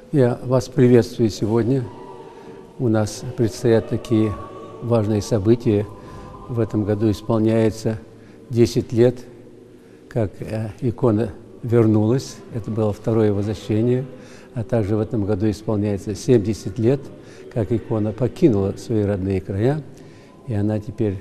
Я вас приветствую сегодня. У нас предстоят такие важные события. В этом году исполняется 10 лет, как икона вернулась. Это было второе возвращение. А также в этом году исполняется 70 лет, как икона покинула свои родные края. И она теперь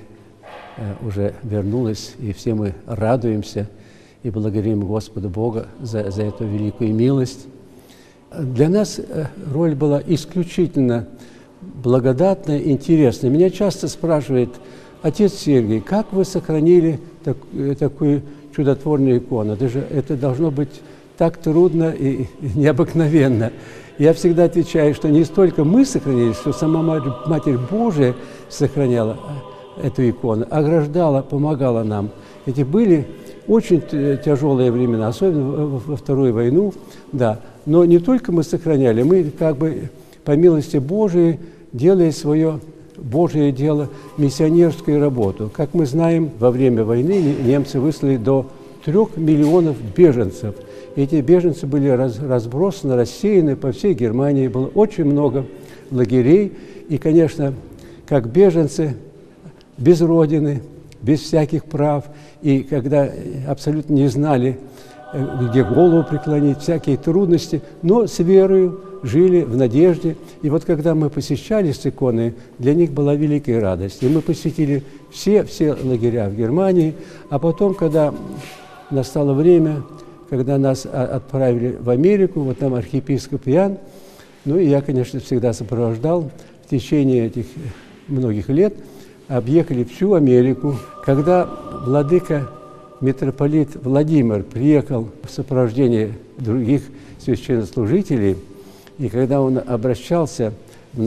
уже вернулась. И все мы радуемся и благодарим Господа Бога за эту великую милость. Для нас роль была исключительно благодатная, интересная. Меня часто спрашивают: отец Сергий, как вы сохранили такую чудотворную икону? Это должно быть так трудно и необыкновенно. Я всегда отвечаю, что не столько мы сохранили, что сама Матерь Божия сохраняла эту икону, ограждала, помогала нам. Эти были очень тяжелые времена, особенно во Вторую войну, да. Но не только мы сохраняли, мы как бы по милости Божией делали свое Божие дело, миссионерскую работу. Как мы знаем, во время войны немцы выслали до 3 миллионов беженцев. Эти беженцы были разбросаны, рассеяны по всей Германии. Было очень много лагерей. И, конечно, как беженцы, без родины, без всяких прав, и когда абсолютно не знали, где голову преклонить, всякие трудности, но с верою жили в надежде. И вот когда мы посещали с иконой, для них была великая радость. И мы посетили все лагеря в Германии, а потом, когда настало время, когда нас отправили в Америку, вот там архиепископ Иоанн, ну и я, конечно, всегда сопровождал в течение этих многих лет, объехали всю Америку. Когда владыка митрополит Владимир приехал в сопровождении других священнослужителей, и когда он обращался в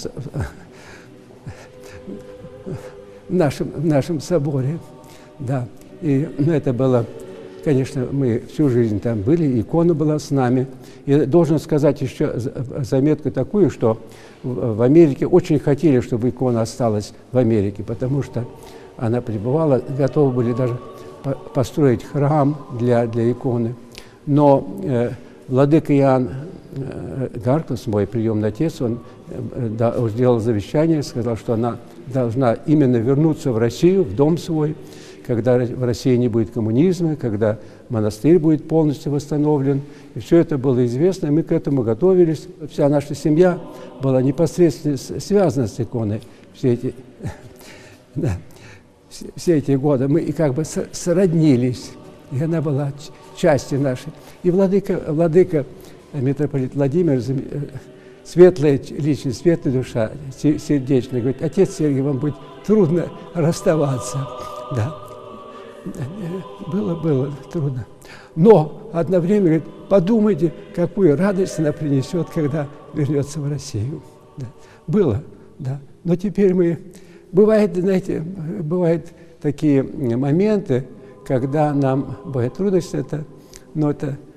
нашем соборе, да, и это было, конечно, мы всю жизнь там были, икона была с нами. И должен сказать еще заметку такую, что в Америке очень хотели, чтобы икона осталась в Америке, потому что она пребывала, готовы были даже построить храм для иконы. Но владыка Иоанн Гарклас, мой приемный отец, он сделал завещание, сказал, что она должна именно вернуться в Россию, в дом свой, когда в России не будет коммунизма, когда монастырь будет полностью восстановлен. И все это было известно, и мы к этому готовились. Вся наша семья была непосредственно связана с иконой все эти годы. Мы и как бы сроднились, и она была частью нашей. И владыка митрополит Владимир, светлая личность, светлая душа, сердечная, говорит: отец Сергий, вам будет трудно расставаться. Да, было трудно. Но одновременно, говорит, подумайте, какую радость она принесет, когда вернется в Россию. Да. Было, да. Но теперь мы... Бывает, знаете, бывают такие моменты, когда нам бывает трудность, но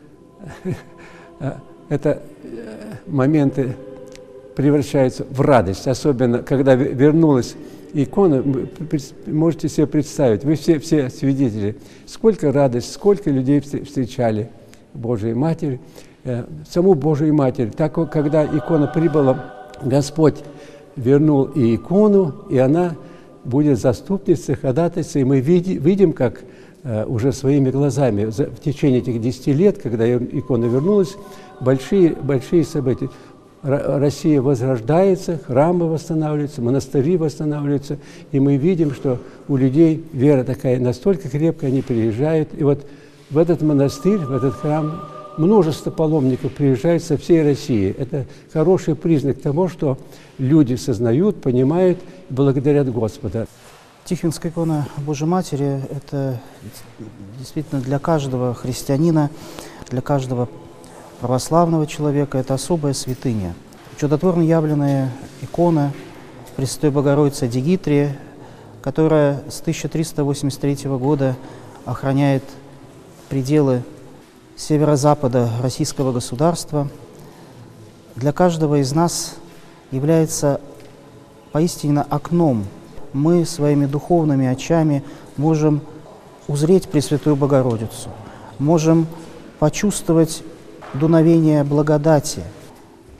это моменты превращаются в радость, особенно когда вернулась икона. Можете себе представить, вы все свидетели, сколько радости, сколько людей встречали Божию Матерь, саму Божию Матерь. Так, когда икона прибыла, Господь вернул и икону, и она будет заступницей, ходатайцей. И мы видим, как уже своими глазами в течение этих 10 лет, когда икона вернулась, большие события. Россия возрождается, храмы восстанавливаются, монастыри восстанавливаются, и мы видим, что у людей вера такая настолько крепкая, они приезжают. И вот в этот монастырь, в этот храм множество паломников приезжает со всей России. Это хороший признак того, что люди сознают, понимают и благодарят Господа. Тихвинская икона Божьей Матери – это действительно для каждого христианина, для каждого православного человека – это особая святыня. Чудотворно явленная икона Пресвятой Богородицы Дигитрии, которая с 1383 года охраняет пределы северо-запада российского государства, для каждого из нас является поистине окном. Мы своими духовными очами можем узреть Пресвятую Богородицу, можем почувствовать дуновение благодати,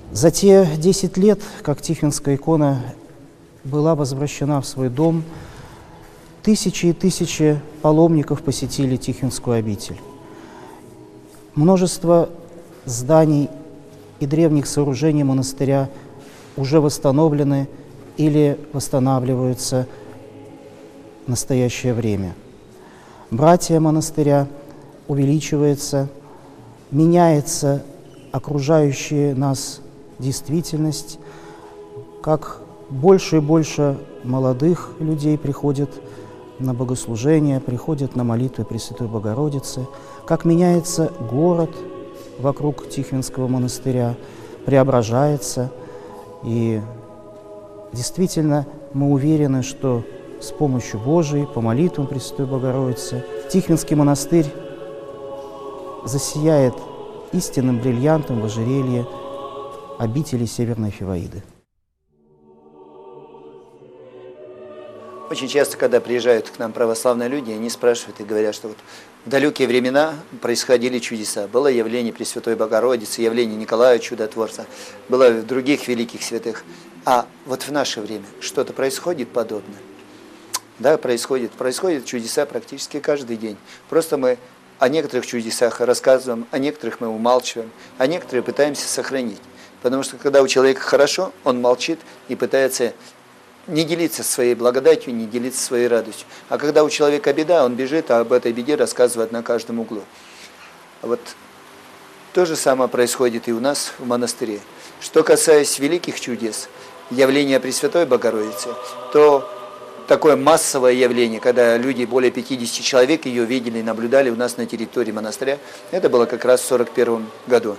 За те 10 лет, как Тихвинская икона была возвращена в свой дом, тысячи и тысячи паломников посетили Тихвинскую обитель. Множество зданий и древних сооружений монастыря уже восстановлены или восстанавливаются в настоящее время. Братия монастыря увеличивается, меняется окружающая нас действительность, как больше и больше молодых людей приходят на богослужение, приходят на молитвы Пресвятой Богородицы, как меняется город вокруг Тихвинского монастыря, преображается. И действительно мы уверены, что с помощью Божией, по молитвам Пресвятой Богородицы, Тихвинский монастырь засияет истинным бриллиантом в ожерелье обители Северной Фиваиды. Очень часто, когда приезжают к нам православные люди, они спрашивают и говорят, что вот в далекие времена происходили чудеса. Было явление Пресвятой Богородицы, явление Николая Чудотворца, было других великих святых. А вот в наше время что-то происходит подобное? Да, происходит. Происходят чудеса практически каждый день. Просто мы о некоторых чудесах рассказываем, о некоторых мы умалчиваем, а некоторые пытаемся сохранить. Потому что когда у человека хорошо, он молчит и пытается не делиться своей благодатью, не делиться своей радостью. А когда у человека беда, он бежит, а об этой беде рассказывает на каждом углу. Вот то же самое происходит и у нас в монастыре. Что касается великих чудес, явления Пресвятой Богородицы, то такое массовое явление, когда люди, более 50 человек, ее видели и наблюдали у нас на территории монастыря, это было как раз в 1941 году.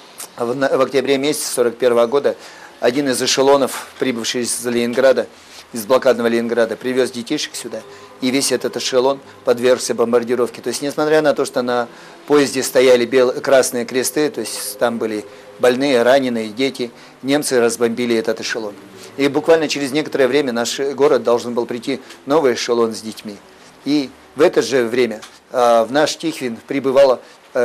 В октябре месяце 1941 года один из эшелонов, прибывший из Ленинграда, из блокадного Ленинграда, привез детишек сюда, и весь этот эшелон подвергся бомбардировке. То есть, несмотря на то, что на поезде стояли красные кресты, то есть там были больные, раненые, дети, немцы разбомбили этот эшелон. И буквально через некоторое время в наш город должен был прийти новый эшелон с детьми. И в это же время в наш Тихвин прибывало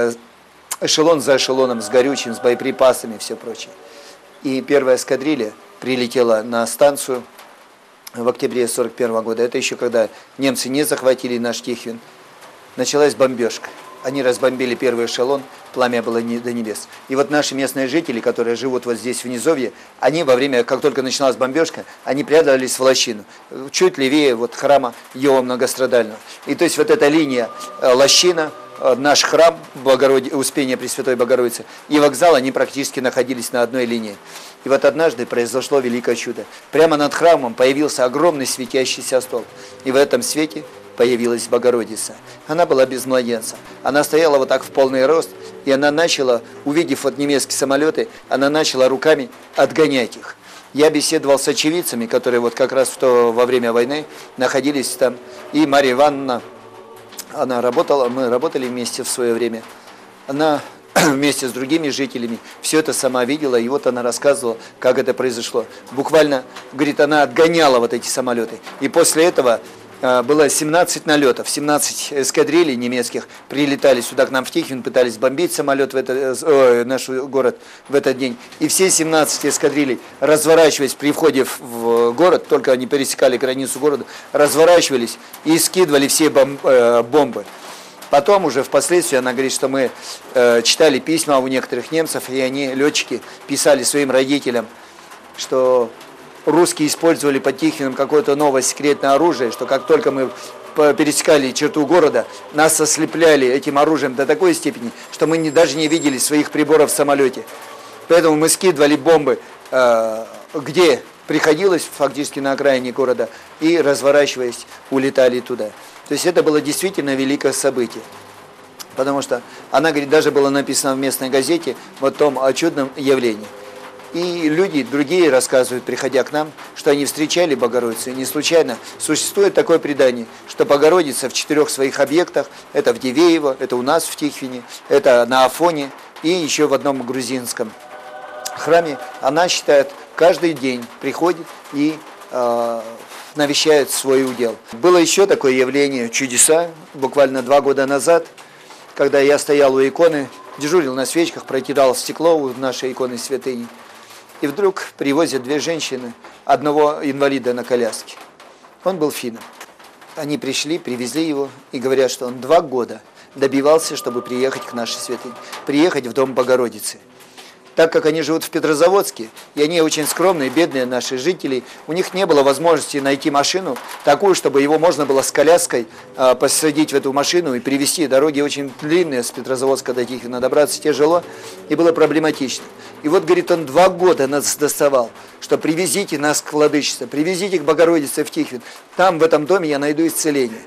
эшелон за эшелоном с горючим, с боеприпасами и все прочее. И первая эскадрилья прилетела на станцию в октябре 1941 года. Это еще когда немцы не захватили наш Тихвин. Началась бомбежка. Они разбомбили первый эшелон, пламя было до небес. И вот наши местные жители, которые живут вот здесь в низовье, они во время, как только началась бомбежка, они прятались в лощину, чуть левее вот храма Иова Многострадального. И то есть вот эта линия лощина, наш храм Успения Пресвятой Богородицы и вокзал, они практически находились на одной линии. И вот однажды произошло великое чудо. Прямо над храмом появился огромный светящийся столб. И в этом свете появилась Богородица. Она была без младенца. Она стояла вот так в полный рост, и она начала, увидев вот немецкие самолеты, она начала руками отгонять их. Я беседовал с очевидцами, которые вот как раз во время войны находились там. И Марья Ивановна, она работала, мы работали вместе в свое время. Она вместе с другими жителями все это сама видела, и вот она рассказывала, как это произошло. Буквально, говорит, она отгоняла вот эти самолеты. И после этого было 17 налетов, 17 эскадрилей немецких прилетали сюда к нам в Тихвин, пытались бомбить самолет наш город в этот день. И все 17 эскадрилей, разворачиваясь при входе в город, только они пересекали границу города, разворачивались и скидывали все бомбы. Потом уже впоследствии она говорит, что мы читали письма у некоторых немцев, и они, летчики, писали своим родителям, что русские использовали под Тихвином какое-то новое секретное оружие, что как только мы пересекали черту города, нас ослепляли этим оружием до такой степени, что мы даже не видели своих приборов в самолете. Поэтому мы скидывали бомбы, где приходилось, фактически на окраине города, и, разворачиваясь, улетали туда. То есть это было действительно великое событие. Потому что, она говорит, даже было написано в местной газете о том, о чудном явлении. И люди другие рассказывают, приходя к нам, что они встречали Богородицу. И не случайно существует такое предание, что Богородица в 4 своих объектах, это в Дивеево, это у нас в Тихвине, это на Афоне и еще в одном грузинском храме, она считает, каждый день приходит и навещает свой удел. Было еще такое явление, чудеса, буквально 2 года назад, когда я стоял у иконы, дежурил на свечках, протирал стекло у нашей иконы святыни. И вдруг привозят две женщины, одного инвалида на коляске. Он был финном. Они пришли, привезли его и говорят, что он 2 года добивался, чтобы приехать к нашей святыне, приехать в Дом Богородицы. Так как они живут в Петрозаводске, и они очень скромные, бедные наши жители, у них не было возможности найти машину такую, чтобы его можно было с коляской посадить в эту машину и привезти. Дороги очень длинные, с Петрозаводска до Тихвина добраться тяжело, и было проблематично. И вот, говорит, он 2 года нас доставал, что привезите нас к Владычице, привезите к Богородице в Тихвин. Там, в этом доме, я найду исцеление.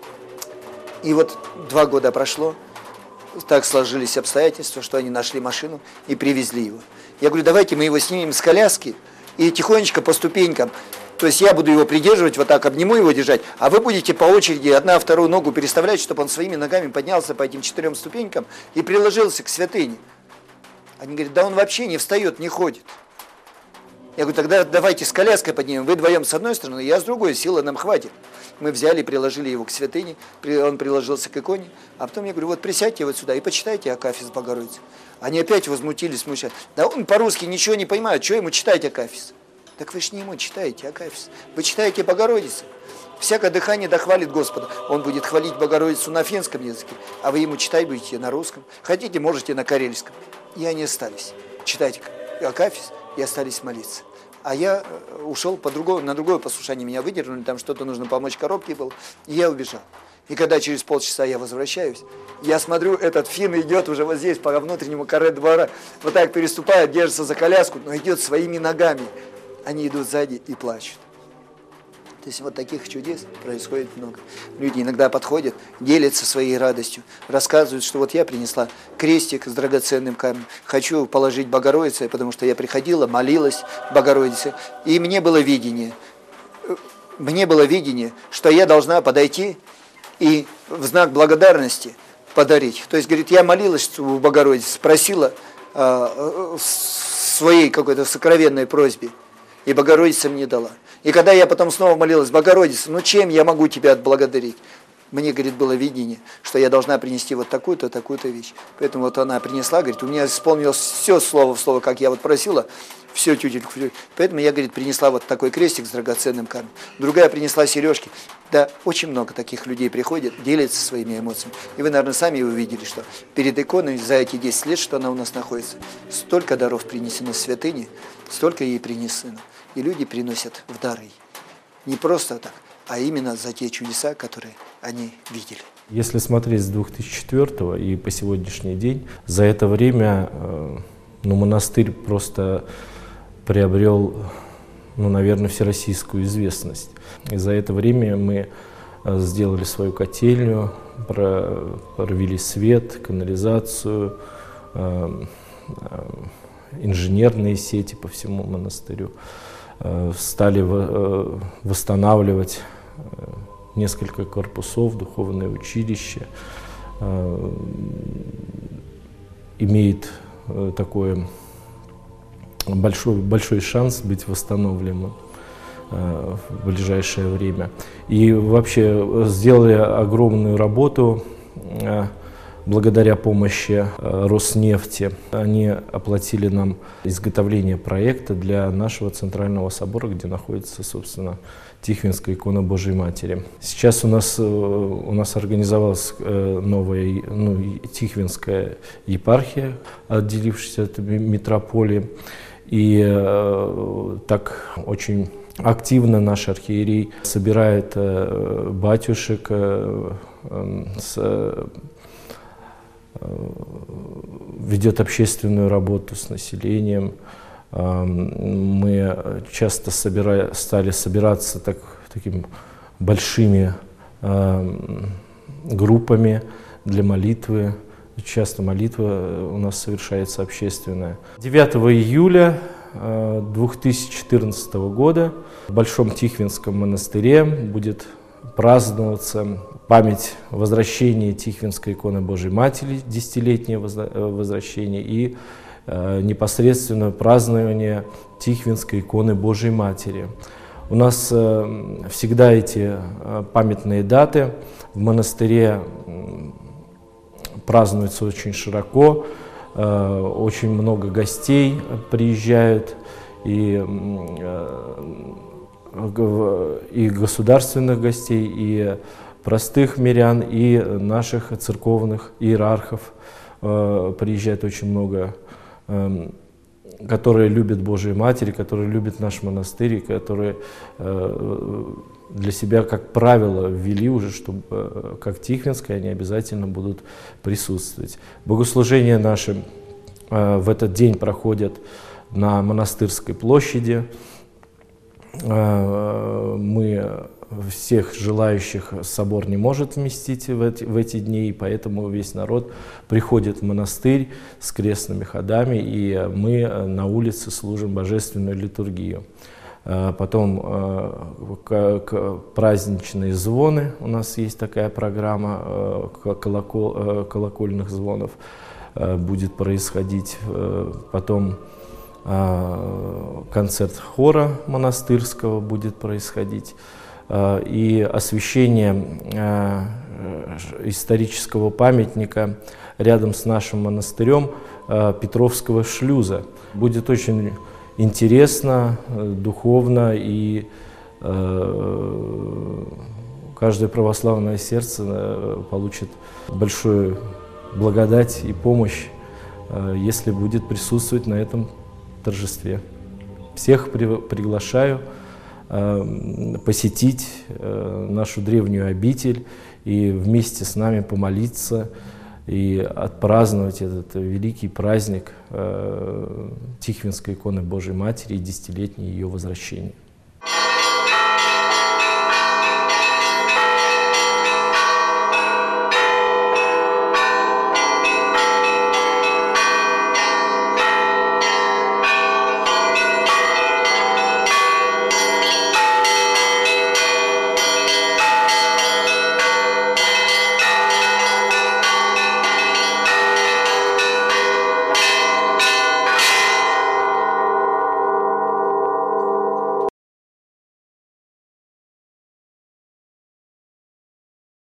И вот 2 года прошло. Так сложились обстоятельства, что они нашли машину и привезли его. Я говорю, давайте мы его снимем с коляски и тихонечко по ступенькам. То есть я буду его придерживать, вот так обниму его держать, а вы будете по очереди одна вторую ногу переставлять, чтобы он своими ногами поднялся по этим 4 ступенькам и приложился к святыне. Они говорят, да он вообще не встает, не ходит. Я говорю, тогда давайте с коляской поднимем. Вы вдвоем с одной стороны, я с другой, силы нам хватит. Мы взяли, приложили его к святыне, он приложился к иконе. А потом я говорю, вот присядьте вот сюда и почитайте Акафист Богородицы. Они опять возмутились, смущались. Да он по-русски ничего не понимает, что ему читать Акафист? Так вы ж не ему читаете Акафист, вы читаете Богородицу. Всякое дыхание дохвалит Господа. Он будет хвалить Богородицу на финском языке, а вы ему читать будете на русском. Хотите, можете на карельском. И они остались читать Акафист и остались молиться. А я ушел на другое послушание, меня выдернули, там что-то нужно помочь, коробке было, и я убежал. И когда через полчаса я возвращаюсь, я смотрю, этот финн идет уже вот здесь, по внутреннему каре двора, вот так переступает, держится за коляску, но идет своими ногами. Они идут сзади и плачут. То есть вот таких чудес происходит много. Люди иногда подходят, делятся своей радостью, рассказывают, что вот я принесла крестик с драгоценным камнем, хочу положить Богородице, потому что я приходила, молилась Богородице, и мне было видение, что я должна подойти и в знак благодарности подарить. То есть, говорит, я молилась у Богородицы, просила в своей какой-то сокровенной просьбе, и Богородица мне дала. И когда я потом снова молилась, Богородица, ну чем я могу тебя отблагодарить? Мне, говорит, было видение, что я должна принести вот такую-то, такую-то вещь. Поэтому вот она принесла, говорит, у меня исполнилось все слово в слово, как я вот просила, все тютельку. Поэтому я, говорит, принесла вот такой крестик с драгоценным камнем. Другая принесла сережки. Да, очень много таких людей приходит, делятся своими эмоциями. И вы, наверное, сами увидели, что перед иконой за эти 10 лет, что она у нас находится, столько даров принесено святыне, столько ей принесено. И люди приносят в дары. Не просто так, а именно за те чудеса, которые они видели. Если смотреть с 2004 и по сегодняшний день, за это время монастырь просто приобрел, наверное, всероссийскую известность. И за это время мы сделали свою котельную, провели свет, канализацию, инженерные сети по всему монастырю. Стали восстанавливать несколько корпусов, духовное училище. Имеет такой большой шанс быть восстановленным в ближайшее время. И вообще сделали огромную работу благодаря помощи Роснефти. Они оплатили нам изготовление проекта для нашего центрального собора, где находится, собственно, Тихвинская икона Божией Матери. Сейчас у нас организовалась новая Тихвинская епархия, отделившаяся от митрополии. И так очень активно наш архиерей собирает батюшек, ведет общественную работу с населением. Мы часто стали собираться такими большими группами для молитвы. Часто молитва у нас совершается общественная. 9 июля 2014 года в Большом Тихвинском монастыре будет праздноваться память возвращения Тихвинской иконы Божией Матери, 10-летнее возвращение, и непосредственно празднование Тихвинской иконы Божией Матери. У нас всегда эти памятные даты в монастыре празднуются очень широко. очень много гостей приезжают, и государственных гостей, и простых мирян, и наших церковных иерархов приезжает очень много, которые любят Божию Матерь, которые любят наш монастырь, которые для себя, как правило, ввели уже, чтобы как Тихвинское они обязательно будут присутствовать. Богослужения наши в этот день проходят на Монастырской площади. Мы всех желающих собор не может вместить в эти дни, и поэтому весь народ приходит в монастырь с крестными ходами, и мы на улице служим божественную литургию. Потом праздничные звоны, у нас есть такая программа колокольных звонов, будет происходить. Потом концерт хора монастырского будет происходить. И освящение исторического памятника рядом с нашим монастырем Петровского шлюза. Будет очень интересно, духовно, и каждое православное сердце получит большую благодать и помощь, если будет присутствовать на этом торжестве. Всех приглашаю посетить нашу древнюю обитель и вместе с нами помолиться и отпраздновать этот великий праздник Тихвинской иконы Божией Матери и десятилетнее ее возвращение.